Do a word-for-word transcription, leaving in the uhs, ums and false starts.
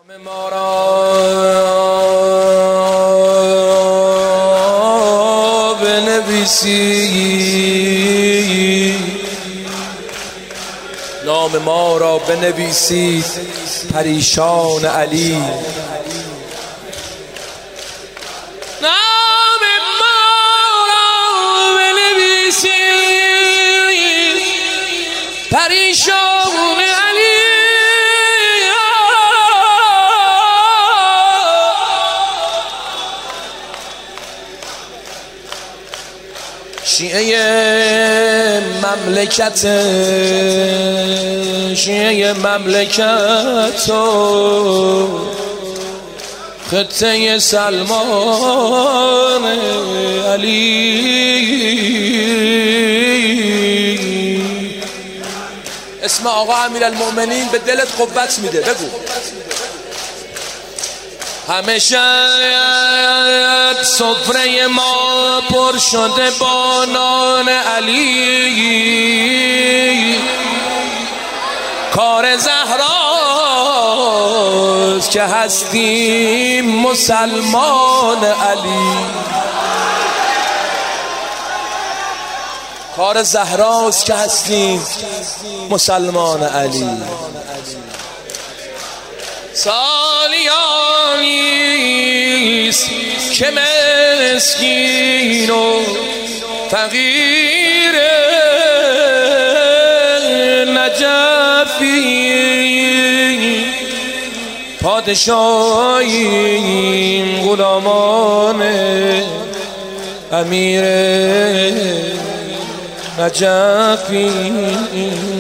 ما را بنویسید، نام ما را بنویسید پریشان علی. نام ما را بنویسید پریشان علی. شیعه مملکت شیعه مملکت و خطه سلمان علی. اسم آقا امیرالمؤمنین به دلت قوت میده. بگو همیشه سفره ما پر شده با نان علی. کار زهراست که هستیم مسلمان علی. کار زهراست که هستیم مسلمان علی. سالیانیست که مسکین و فقیر نجفی پادشاهیم غلامان امیر نجفی.